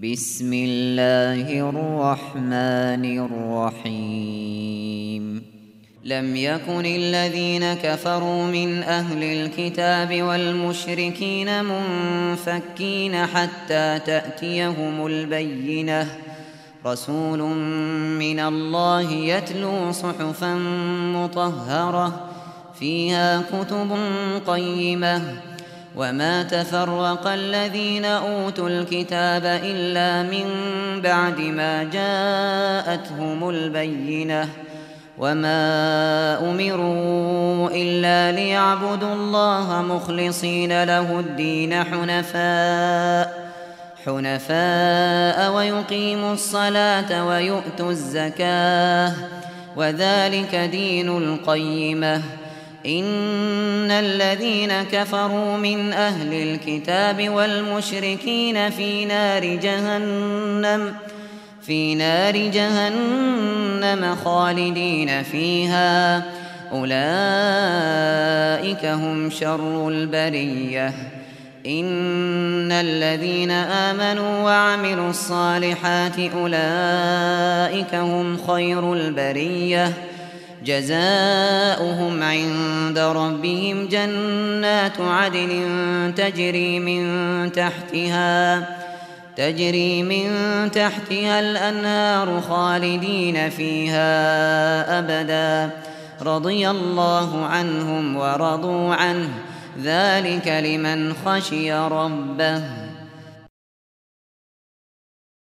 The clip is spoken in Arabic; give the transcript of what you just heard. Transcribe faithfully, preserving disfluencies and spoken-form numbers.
بسم الله الرحمن الرحيم لم يكن الذين كفروا من أهل الكتاب والمشركين منفكين حتى تأتيهم البينة رسول من الله يتلو صحفا مطهرة فيها كتب قيمة وما تفرق الذين أوتوا الكتاب إلا من بعد ما جاءتهم البينة وما أمروا إلا ليعبدوا الله مخلصين له الدين حنفاء حنفاء ويقيموا الصلاة ويؤتوا الزكاة وذلك دين القيمة إن الذين كفروا من أهل الكتاب والمشركين في نار جهنم في نار جهنم خالدين فيها أولئك هم شر البرية إن الذين آمنوا وعملوا الصالحات أولئك هم خير البرية جزاؤهم عند ربهم جنات عدن تجري من تحتها تجري من تحتها الأنهار خالدين فيها أبدا رضي الله عنهم ورضوا عنه ذلك لمن خشي ربه